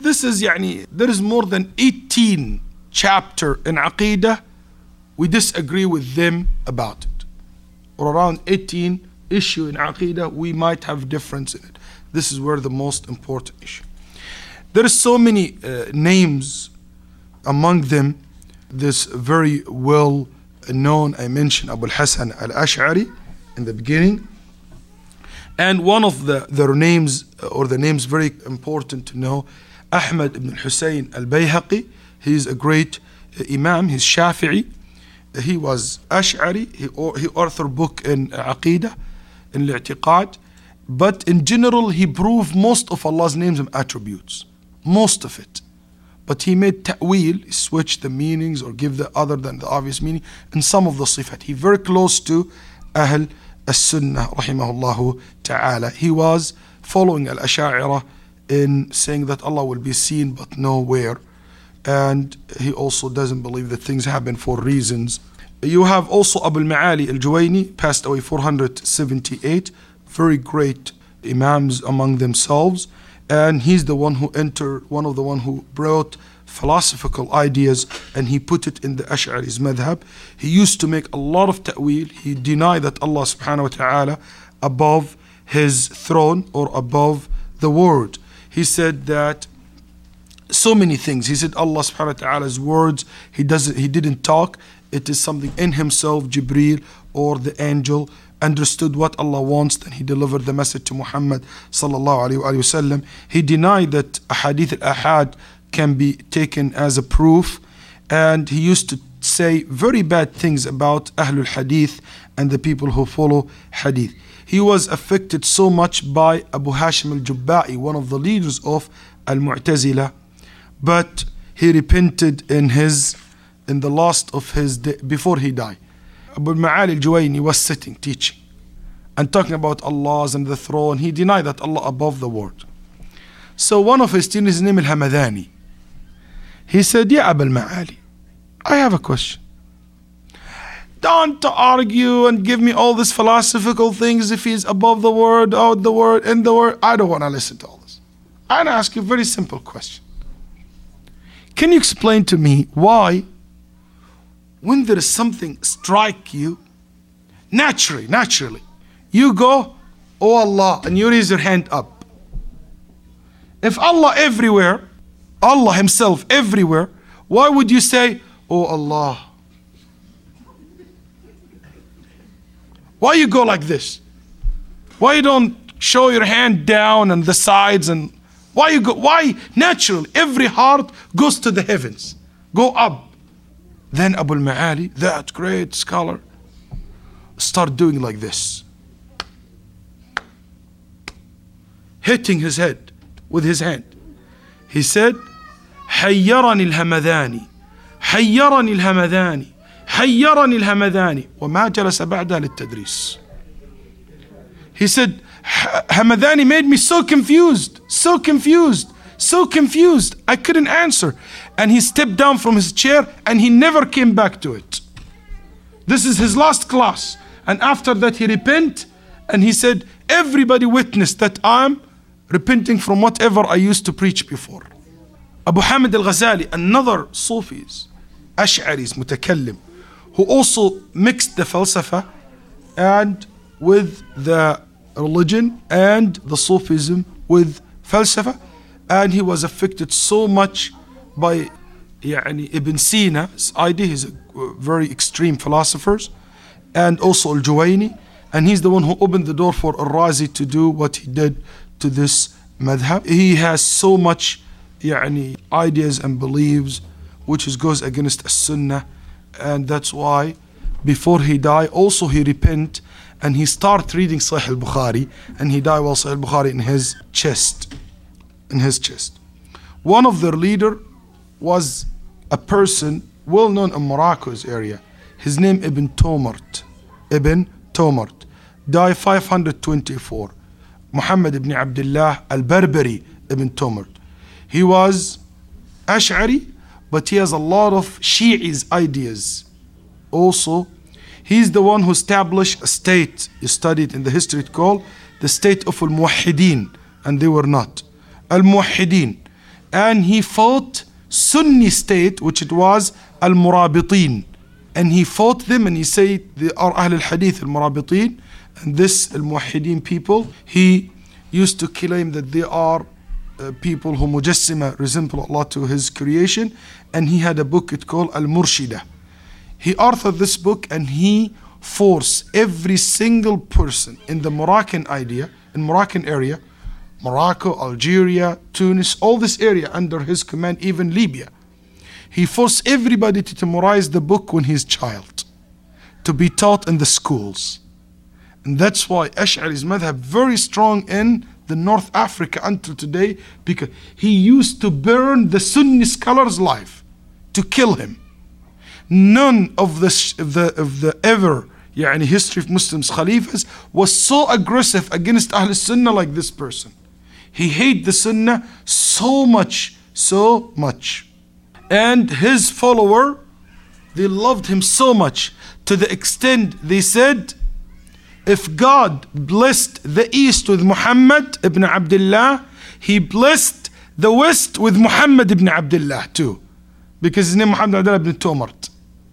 This is there is more than 18 chapter in Aqidah. We disagree with them about it. Or around 18 issue in Aqidah, we might have difference in it. This is where the most important issue. There are so many names, among them this very well known, I mentioned Abu al-Hasan al-Ash'ari in the beginning. And one of their names, or the names very important to know, Ahmad ibn Hussein al-Bayhaqi. He is a great Imam, he's Shafi'i. He was Ash'ari, he authored a book in Aqidah, in Al-I'tiqad. But in general, he proved most of Allah's names and attributes. Most of it. But he made ta'wil, he switched the meanings or give the other than the obvious meaning in some of the sifat. He very close to Ahl as-Sunnah, rahimahullahu ta'ala. He was following al-Asha'ira in saying that Allah will be seen but nowhere. And he also doesn't believe that things happen for reasons. You have also Abu al-Ma'ali al-Juwayni, passed away 478. Very great Imams among themselves. And he's the one who brought philosophical ideas, and he put it in the Ash'ari's madhab. He used to make a lot of ta'wil. He denied that Allah subhanahu wa ta'ala above his throne or above the word. He said that so many things. He said Allah subhanahu wa ta'ala's words, he didn't talk. It is something in himself. Jibreel or the angel understood what Allah wants, then he delivered the message to Muhammad sallallahu alayhi wa sallam. He denied that ahadith al-ahad can be taken as a proof, and he used to say very bad things about Ahlul Hadith and the people who follow Hadith. He was affected so much by Abu Hashim al-Jubba'i, one of the leaders of Al-Mu'tazila, but he repented in the last of his day, before he died. Abu al-Ma'ali al-Juwayni was sitting, teaching, and talking about Allah's and the throne. He denied that Allah above the word. So one of his students, his name al-Hamadani, he said, "Ya Abu al-Ma'ali, I have a question. Don't argue and give me all these philosophical things if he's above the word, out the word, in the word. I don't want to listen to all this. I want to ask you a very simple question. Can you explain to me why, when there is something strike you, naturally, you go, oh Allah, and you raise your hand up. If Allah everywhere, Allah himself everywhere, why would you say, oh Allah? Why you go like this? Why you don't show your hand down and the sides, and why naturally every heart goes to the heavens, go up. Then Abu al-Ma'ali, that great scholar, start doing like this, hitting his head with his hand. He said, حيرني الهمذاني حيرني الهمذاني حيرني الهمذاني وما جلس بعدها للتدريس. He said, Hamadani made me so confused. I couldn't answer. And he stepped down from his chair and he never came back to it. This is his last class. And after that he repented, and he said, everybody witnessed that I'm repenting from whatever I used to preach before. Abu Hamid al-Ghazali, another Sufis, Ash'aris, Mutakallim, who also mixed the falsafa and with the religion and the Sufism with falsafa, and he was affected so much by Ibn Sina's idea. He's a very extreme philosopher, and also Al-Juwayni, and he's the one who opened the door for Al-Razi to do what he did to this madhab. He has so much ideas and beliefs which goes against as-Sunnah, and that's why before he died also he repent, and he started reading Sahih al-Bukhari, and he died while Sahih al-Bukhari in his chest. One of their leader was a person well known in Morocco's area. His name Ibn Tomart, died 524. Muhammad ibn Abdullah al-Barbari Ibn Tomart. He was Ash'ari, but he has a lot of Shi'is ideas. Also, he's the one who established a state, you studied in the history, it's called the state of Al-Muwahhidin, and they were not. Al-Muwahhidin. and he fought Sunni state, which it was Al-Murabitin. And he fought them, and he said they are Ahl al-Hadith Al-Murabitin, and this Al-Muwahhidin people, he used to claim that they are people who Mujassima resemble Allah to His creation. And he had a book it called Al-Murshida. He authored this book, and he forced every single person in the Moroccan area, Morocco, Algeria, Tunis, all this area under his command, even Libya. He forced everybody to memorize the book when he's a child, to be taught in the schools. And that's why Ash'ari's madhab very strong in the North Africa until today, because he used to burn the Sunni scholars alive, to kill him. None of the ever history of Muslims Khalifas was so aggressive against Ahl Sunnah like this person. He hated the Sunnah so much. And his follower, they loved him so much, to the extent they said, if God blessed the East with Muhammad ibn Abdullah, He blessed the West with Muhammad ibn Abdullah too. Because his name Muhammad ibn Abdullah ibn Tomart.